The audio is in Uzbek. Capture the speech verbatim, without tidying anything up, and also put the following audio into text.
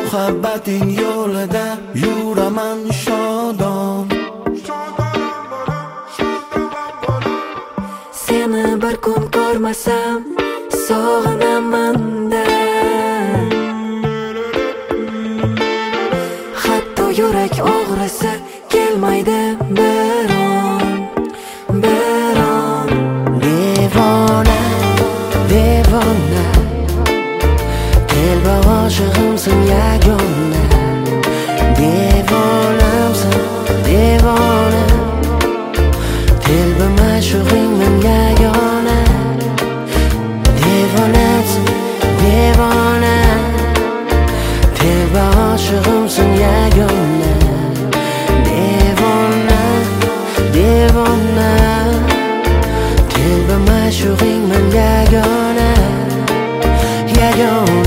muhabbating yo'lida yuraman shodon. Seni bir kun ko'rmasam sog'inaman-da. Hatto yurak og'risi kelmaydi bir on, bir on. Devona, devona, telba oshig'imsin yagona. Devonamsan, devona, telba ma'shug'ingman yagona. Devonamsan, devona, telba oshig'imsin yagona. Devona, devona, telba ma'shug'ingman yagona, yagona.